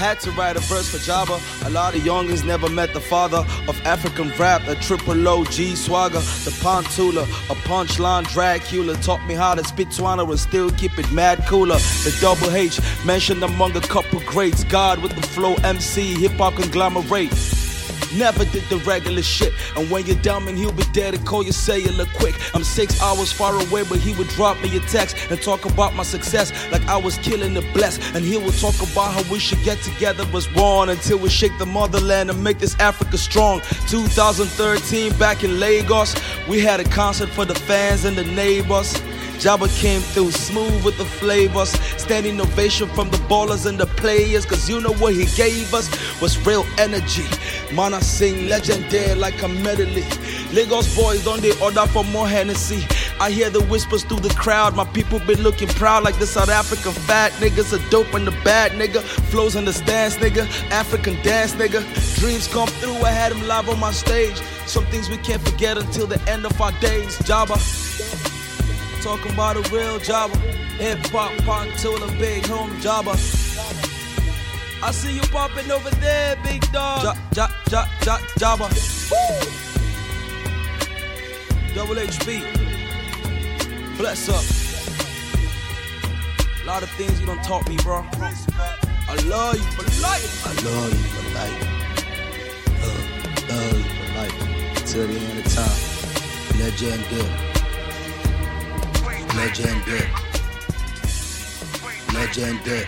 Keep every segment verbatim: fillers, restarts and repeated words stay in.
had to write a verse for Jabba. A lot of youngins never met the father of African rap, the triple O G swagger, the Pantula, a punchline Dracula. Taught me how to spit Twana and still keep it mad cooler. The double H, mentioned among a couple greats. God with the flow, M C, hip-hop conglomerate. Never did the regular shit. And when you're dumb and he'll be there to call your cellular quick. I'm six hours far away, but he would drop me a text and talk about my success like I was killing the blessed. And he would talk about how we should get together as one until we shake the motherland and make this Africa strong. two thousand thirteen, back in Lagos, we had a concert for the fans and the neighbors. Jabba came through smooth with the flavors. Standing ovation from the ballers and the players. Cause you know what he gave us was real energy. Man, I sing legendary like a medley. Lagos boys don't they order for more Hennessy. I hear the whispers through the crowd. My people been looking proud like the South African fat niggas. A dope and the bad nigga. Flows in the stance nigga. African dance nigga. Dreams come through, I had him live on my stage. Some things we can't forget until the end of our days. Jabba, talking about a real Jabba. Hip hop, Pantula, big home Jabba. I see you popping over there, big dog. Ja, ja, ja, ja, Jabba. Woo! Double H B. Bless up. A lot of things you done taught me, bro. I love you for life. I love you for life. Love, love you for life. Till the end of time. Legendary. Legendary. Legendary.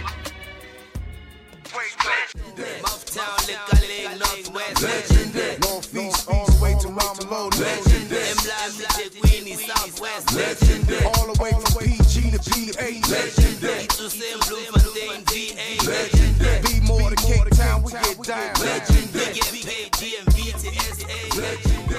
Mouthtown, Liquor Lane, Northwest. Legendary. Northeast, all the way to Ramallo. Legendary. Legendary. Queenie, Southwest. Legendary. All the way from P G to P A. Legendary. To Saint Bloemfontein, V A. Legendary. Be more to Cape Town, we get down. Legendary. We get paid, D M V to S A. Legendary.